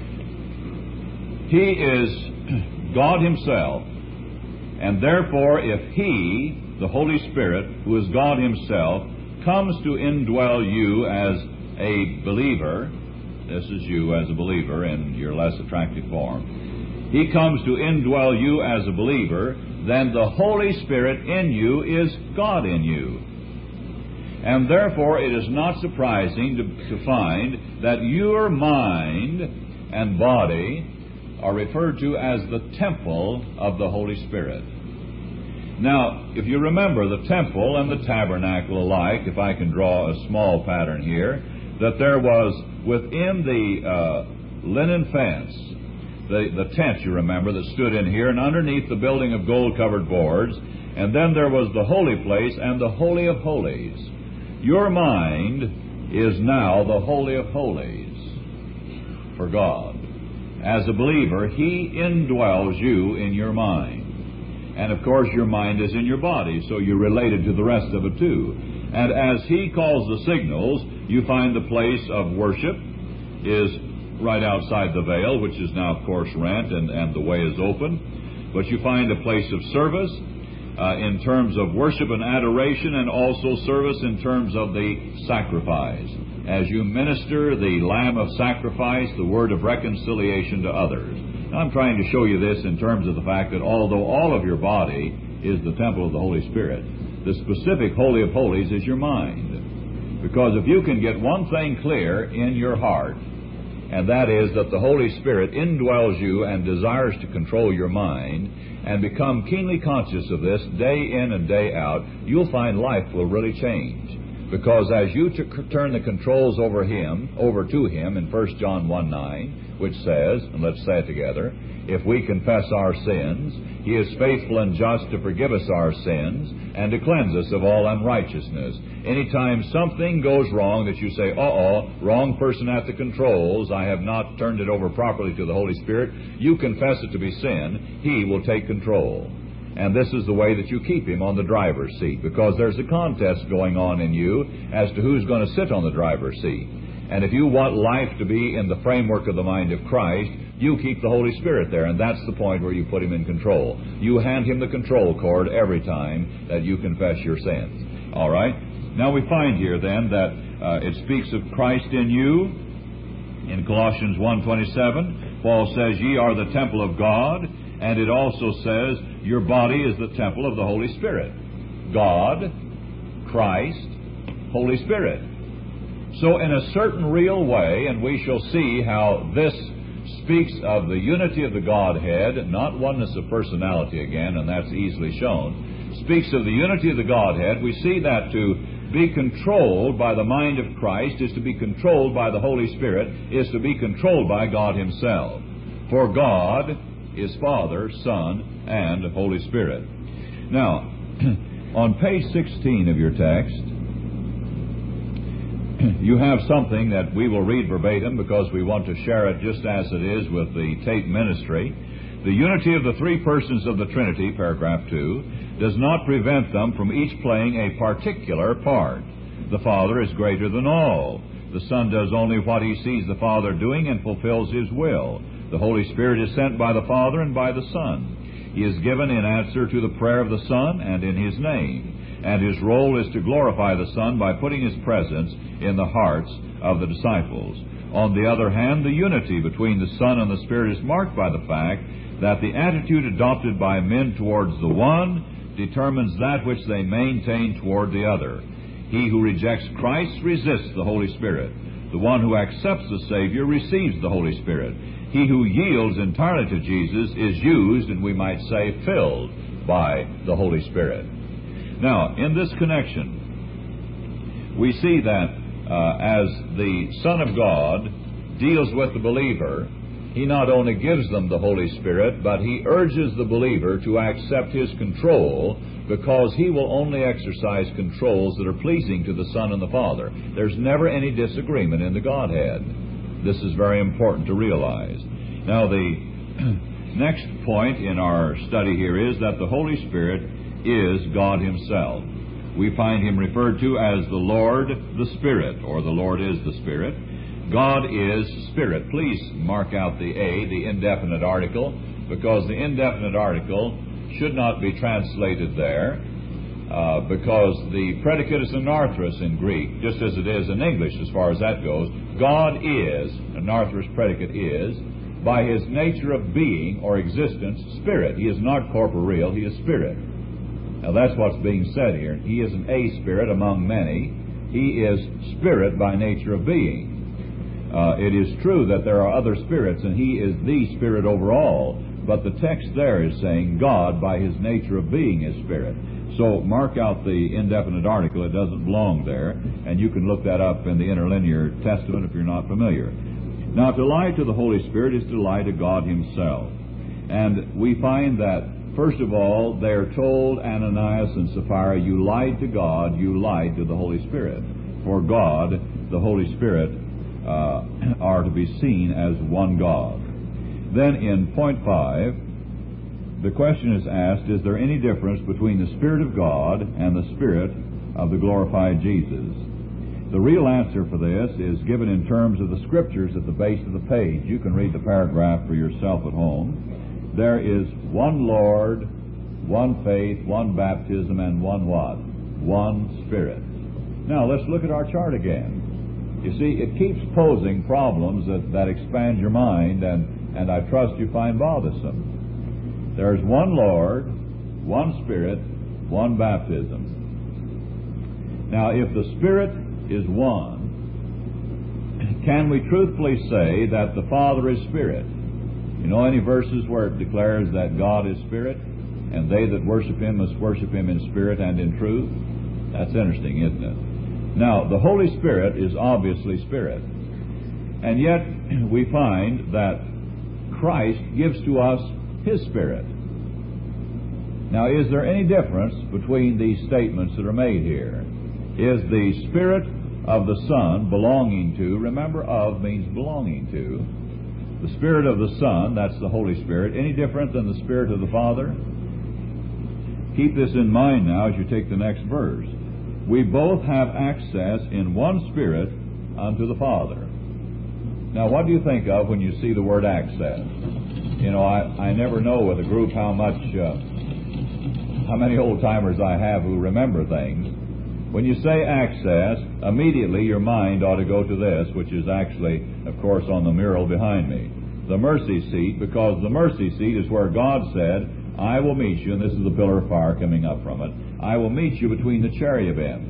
He is God himself, and therefore if he, the Holy Spirit, who is God himself, comes to indwell you as a believer, this is you as a believer in your less attractive form, he comes to indwell you as a believer, then the Holy Spirit in you is God in you. And therefore it is not surprising to find that your mind and body are referred to as the temple of the Holy Spirit. Now, if you remember the temple and the tabernacle alike, if I can draw a small pattern here, that there was within the linen fence, the tent, you remember, that stood in here, and underneath the building of gold-covered boards, and then there was the holy place and the Holy of Holies. your mind is now the Holy of Holies for God. As a believer, He indwells you in your mind. And of course, your mind is in your body, so you're related to the rest of it too. And as He calls the signals, you find the place of worship is right outside the veil, which is now, of course, rent, and the way is open. But you find a place of service in terms of worship and adoration, and also service in terms of the sacrifice. As you minister the Lamb of sacrifice, the word of reconciliation to others. Now, I'm trying to show you this in terms of the fact that although all of your body is the temple of the Holy Spirit, the specific Holy of Holies is your mind. Because if you can get one thing clear in your heart, and that is that the Holy Spirit indwells you and desires to control your mind, and become keenly conscious of this day in and day out, you'll find life will really change. Because as you turn the controls over to Him in 1 John 1:9, which says, and let's say it together, if we confess our sins, He is faithful and just to forgive us our sins and to cleanse us of all unrighteousness. Anytime something goes wrong that you say, wrong person at the controls, I have not turned it over properly to the Holy Spirit, you confess it to be sin, He will take control. And this is the way that you keep Him on the driver's seat, because there's a contest going on in you as to who's going to sit on the driver's seat. And if you want life to be in the framework of the mind of Christ, you keep the Holy Spirit there, and that's the point where you put Him in control. You hand Him the control cord every time that you confess your sins. All right? Now we find here then that it speaks of Christ in you. In Colossians 1:27, Paul says, ye are the temple of God, and it also says, your body is the temple of the Holy Spirit. God, Christ, Holy Spirit. So in a certain real way, and we shall see how this speaks of the unity of the Godhead, not oneness of personality again, and that's easily shown, speaks of the unity of the Godhead, we see that to be controlled by the mind of Christ is to be controlled by the Holy Spirit, is to be controlled by God Himself. For God is Father, Son, and Holy Spirit. Now, on page 16 of your text, you have something that we will read verbatim because we want to share it just as it is with the tape ministry. The unity of the three persons of the Trinity, paragraph 2, does not prevent them from each playing a particular part. The Father is greater than all. The Son does only what He sees the Father doing and fulfills His will. The Holy Spirit is sent by the Father and by the Son. He is given in answer to the prayer of the Son and in His name. And His role is to glorify the Son by putting His presence in the hearts of the disciples. On the other hand, the unity between the Son and the Spirit is marked by the fact that the attitude adopted by men towards the one determines that which they maintain toward the other. He who rejects Christ resists the Holy Spirit. The one who accepts the Savior receives the Holy Spirit. He who yields entirely to Jesus is used, and we might say filled, by the Holy Spirit. Now, in this connection, we see that as the Son of God deals with the believer, He not only gives them the Holy Spirit, but He urges the believer to accept His control, because He will only exercise controls that are pleasing to the Son and the Father. There's never any disagreement in the Godhead. This is very important to realize. Now, the next point in our study here is that the Holy Spirit is God Himself. We find Him referred to as the Lord, the Spirit, or the Lord is the Spirit. God is Spirit. Please mark out the A, the indefinite article, because the indefinite article should not be translated there, because the predicate is anarthrous in Greek, just as it is in English as far as that goes. God is, anarthrous predicate is, by His nature of being or existence, Spirit. He is not corporeal, He is Spirit. Now that's what's being said here. He is an A Spirit among many. He is Spirit by nature of being. It is true that there are other spirits, and He is the Spirit over all. But the text there is saying God, by His nature of being, is Spirit. So mark out the indefinite article. It doesn't belong there. And you can look that up in the Interlinear Testament if you're not familiar. Now, to lie to the Holy Spirit is to lie to God Himself. And we find that First of all, they are told, Ananias and Sapphira, you lied to God, you lied to the Holy Spirit. For God, the Holy Spirit, are to be seen as one God. Then in point 5, the question is asked, is there any difference between the Spirit of God and the Spirit of the glorified Jesus? The real answer for this is given in terms of the Scriptures at the base of the page. You can read the paragraph for yourself at home. There is one Lord, one faith, one baptism, and one what? One Spirit. Now let's look at our chart again. You see, it keeps posing problems that expand your mind, and I trust you find bothersome. There's one Lord, one Spirit, one baptism. Now, if the Spirit is one, can we truthfully say that the Father is Spirit? You know any verses where it declares that God is Spirit, and they that worship Him must worship Him in spirit and in truth? That's interesting, isn't it? Now, the Holy Spirit is obviously Spirit, and yet we find that Christ gives to us His Spirit. Now, is there any difference between these statements that are made here? Is the Spirit of the Son belonging to, remember, of means belonging to, the Spirit of the Son, that's the Holy Spirit, any different than the Spirit of the Father? Keep this in mind now as you take the next verse. We both have access in one Spirit unto the Father. Now, what do you think of when you see the word access? You know, I never know with a group how many old-timers I have who remember things. When you say access, immediately your mind ought to go to this, which is actually, of course, on the mural behind me. The mercy seat, because the mercy seat is where God said, I will meet you, and this is the pillar of fire coming up from it, I will meet you between the cherubim.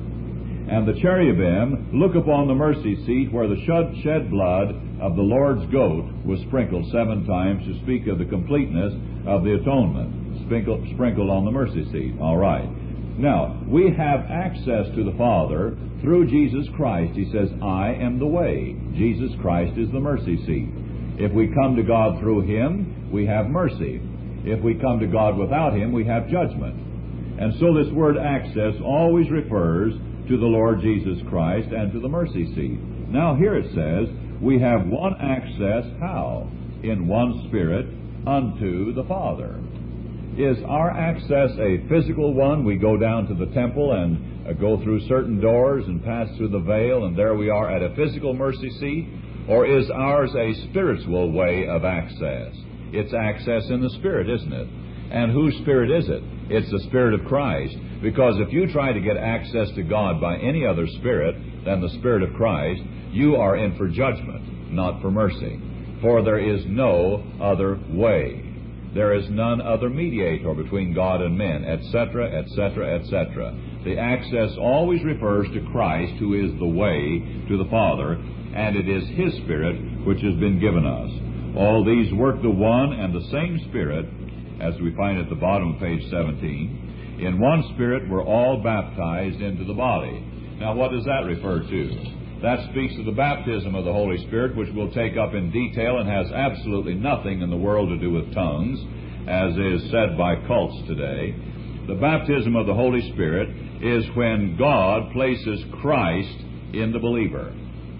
And the cherubim look upon the mercy seat where the shed blood of the Lord's goat was sprinkled 7 times to speak of the completeness of the atonement, sprinkled on the mercy seat. All right. Now, we have access to the Father through Jesus Christ. He says, I am the way. Jesus Christ is the mercy seat. If we come to God through Him, we have mercy. If we come to God without Him, we have judgment. And so this word access always refers to the Lord Jesus Christ and to the mercy seat. Now here it says, we have one access, how? In one Spirit unto the Father. Is our access a physical one? We go down to the temple and go through certain doors and pass through the veil, and there we are at a physical mercy seat? Or is ours a spiritual way of access? It's access in the Spirit, isn't it? And whose Spirit is it? It's the Spirit of Christ. Because if you try to get access to God by any other Spirit than the Spirit of Christ, you are in for judgment, not for mercy. For there is no other way. There is none other mediator between God and men, etc., etc., etc. The access always refers to Christ, who is the way to the Father, and it is His Spirit which has been given us. All these work the one and the same Spirit, as we find at the bottom of page 17. In one Spirit we're all baptized into the body. Now what does that refer to? That speaks of the baptism of the Holy Spirit, which we'll take up in detail and has absolutely nothing in the world to do with tongues, as is said by cults today. The baptism of the Holy Spirit is when God places Christ in the believer.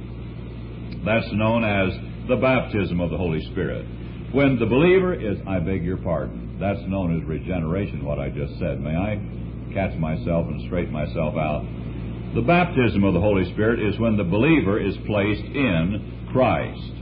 That's known as the baptism of the Holy Spirit. When the believer is, I beg your pardon, that's known as regeneration, what I just said. May I catch myself and straighten myself out? The baptism of the Holy Spirit is when the believer is placed in Christ.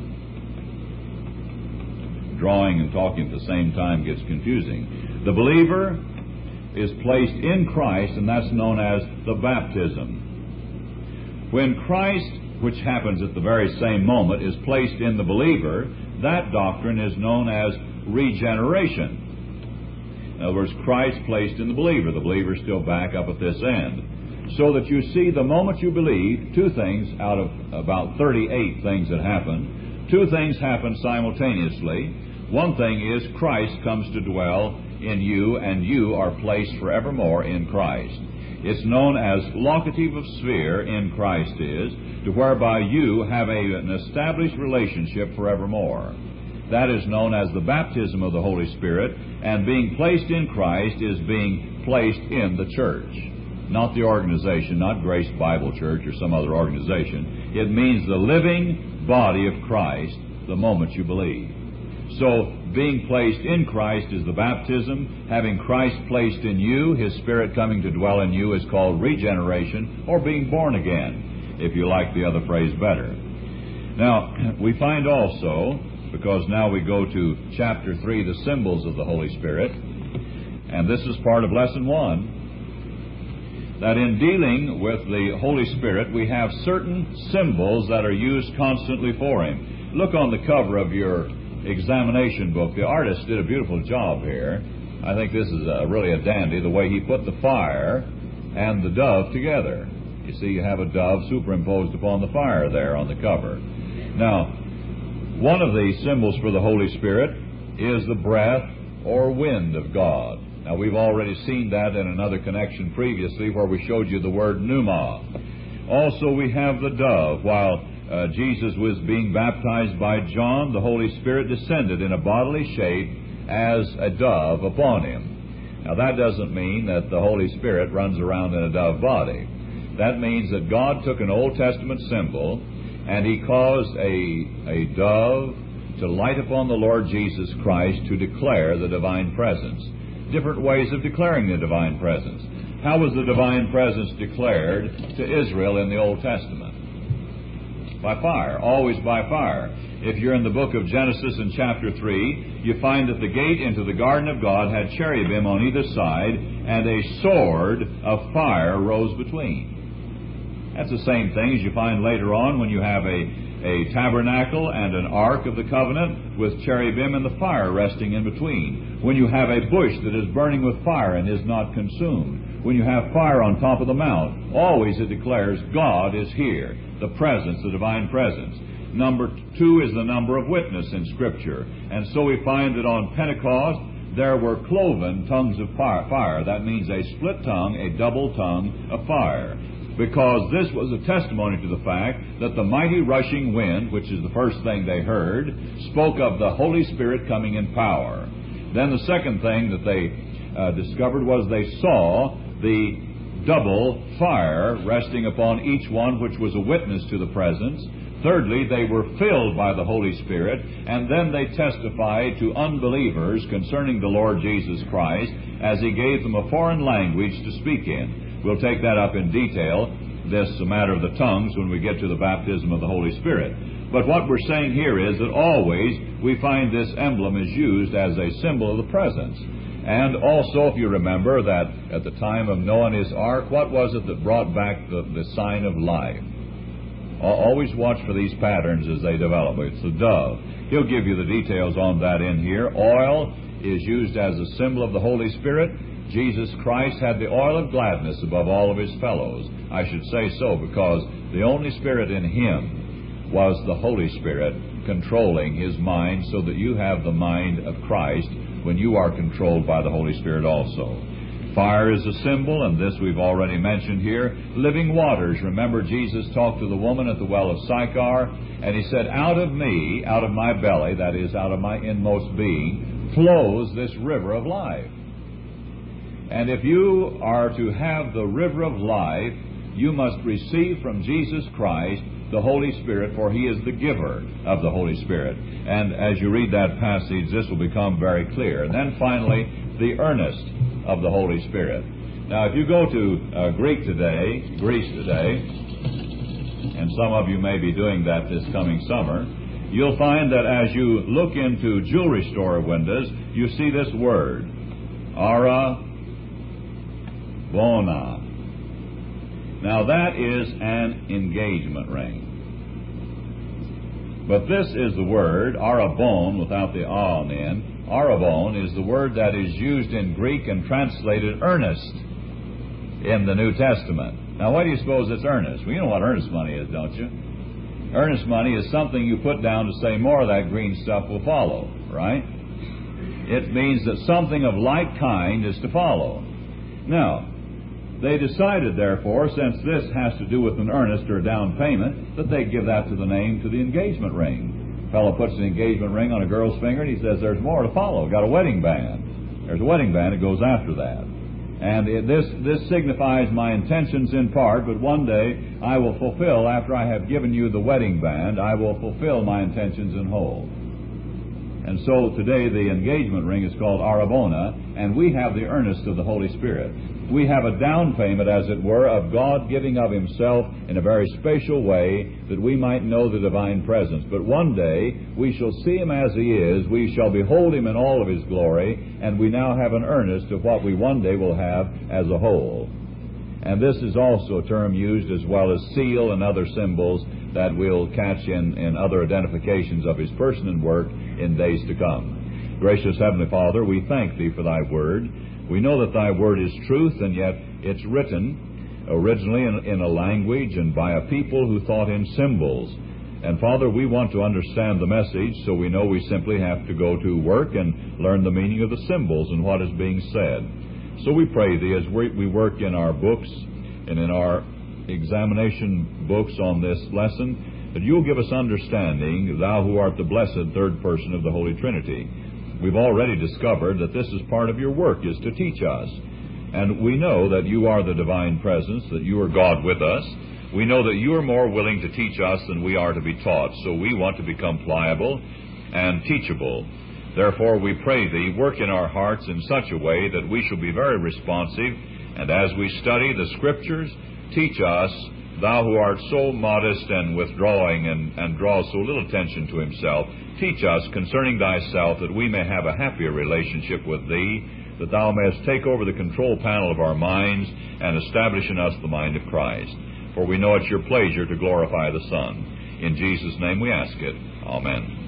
Drawing and talking at the same time gets confusing. The believer is placed in Christ, and that's known as the baptism. When Christ, which happens at the very same moment, is placed in the believer, that doctrine is known as regeneration. In other words, Christ placed in the believer. The believer is still back up at this end. So that you see, the moment you believe, 2 things out of about 38 things that happen, 2 things happen simultaneously. One thing is Christ comes to dwell in you, and you are placed forevermore in Christ. It's known as locative of sphere in Christ is, to whereby you have an established relationship forevermore. That is known as the baptism of the Holy Spirit, and being placed in Christ is being placed in the church. Not the organization, not Grace Bible Church or some other organization. It means the living body of Christ the moment you believe. So, being placed in Christ is the baptism. Having Christ placed in you, His Spirit coming to dwell in you, is called regeneration, or being born again, if you like the other phrase better. Now, we find also, because now we go to chapter 3, the symbols of the Holy Spirit, and this is part of lesson 1, that in dealing with the Holy Spirit, we have certain symbols that are used constantly for Him. Look on the cover of your examination book. The artist did a beautiful job here. I think this is really a dandy, the way he put the fire and the dove together. You see, you have a dove superimposed upon the fire there on the cover. Now, one of the symbols for the Holy Spirit is the breath or wind of God. Now, we've already seen that in another connection previously where we showed you the word pneuma. Also, we have the dove. While Jesus was being baptized by John, the Holy Spirit descended in a bodily shape as a dove upon Him. Now, that doesn't mean that the Holy Spirit runs around in a dove body. That means that God took an Old Testament symbol and He caused a dove to light upon the Lord Jesus Christ to declare the divine presence. Different ways of declaring the divine presence. How was the divine presence declared to Israel in the Old Testament? By fire, always by fire. If you're in the book of Genesis in chapter 3, you find that the gate into the garden of God had cherubim on either side, and a sword of fire rose between. That's the same thing as you find later on when you have a tabernacle and an ark of the covenant with cherubim and the fire resting in between. When you have a bush that is burning with fire and is not consumed. When you have fire on top of the mount, always it declares God is here. The presence, the divine presence. Number 2 is the number of witness in Scripture. And so we find that on Pentecost there were cloven tongues of fire. That means a split tongue, a double tongue of fire. Because this was a testimony to the fact that the mighty rushing wind, which is the first thing they heard, spoke of the Holy Spirit coming in power. Then the second thing that they discovered was they saw the double fire resting upon each one, which was a witness to the presence. Thirdly, they were filled by the Holy Spirit, and then they testified to unbelievers concerning the Lord Jesus Christ as He gave them a foreign language to speak in. We'll take that up in detail, this matter of the tongues, when we get to the baptism of the Holy Spirit. But what we're saying here is that always we find this emblem is used as a symbol of the presence. And also, if you remember that at the time of Noah and his ark, what was it that brought back the sign of life? Always watch for these patterns as they develop. It's the dove. He'll give you the details on that in here. Oil is used as a symbol of the Holy Spirit. Jesus Christ had the oil of gladness above all of His fellows. I should say so because the only spirit in Him was the Holy Spirit controlling His mind, so that you have the mind of Christ when you are controlled by the Holy Spirit also. Fire is a symbol, and this we've already mentioned here. Living waters. Remember, Jesus talked to the woman at the well of Sychar, and He said, out of me, out of my belly, that is, out of my inmost being, flows this river of life. And if you are to have the river of life, you must receive from Jesus Christ the Holy Spirit, for He is the giver of the Holy Spirit. And as you read that passage, this will become very clear. And then finally, the earnest of the Holy Spirit. Now, if you go to Greece today, and some of you may be doing that this coming summer, you'll find that as you look into jewelry store windows, you see this word, ara bona. Now, that is an engagement ring. But this is the word, arabon, without the a on the end. Arabon is the word that is used in Greek and translated earnest in the New Testament. Now, why do you suppose it's earnest? Well, you know what earnest money is, don't you? Earnest money is something you put down to say more of that green stuff will follow, right? It means that something of like kind is to follow. Now, they decided, therefore, since this has to do with an earnest or a down payment, that they give that to the name to the engagement ring. fellow puts an engagement ring on a girl's finger, and he says, there's more to follow. Got a wedding band. There's a wedding band that goes after that. And this signifies my intentions in part, but one day I will fulfill, after I have given you the wedding band, I will fulfill my intentions in whole. And so today the engagement ring is called Arabona, and we have the earnest of the Holy Spirit. We have a down payment, as it were, of God giving of Himself in a very special way that we might know the divine presence. But one day we shall see Him as He is, we shall behold Him in all of His glory, and we now have an earnest of what we one day will have as a whole. And this is also a term used as well as seal and other symbols that we'll catch in other identifications of His person and work in days to come. Gracious Heavenly Father, we thank Thee for Thy Word. We know that Thy Word is truth, and yet it's written originally in a language and by a people who thought in symbols. And Father, we want to understand the message, so we know we simply have to go to work and learn the meaning of the symbols and what is being said. So we pray Thee, as we work in our books and in our examination books on this lesson, that You'll give us understanding, Thou who art the blessed third person of the Holy Trinity. We've already discovered that this is part of Your work, is to teach us. And we know that You are the divine presence, that You are God with us. We know that You are more willing to teach us than we are to be taught, so we want to become pliable and teachable. Therefore, we pray Thee, work in our hearts in such a way that we shall be very responsive, and as we study the Scriptures, teach us, Thou who art so modest and withdrawing and draw so little attention to Himself, teach us concerning Thyself, that we may have a happier relationship with Thee, that Thou mayest take over the control panel of our minds and establish in us the mind of Christ. For we know it's Your pleasure to glorify the Son. In Jesus' name we ask it. Amen.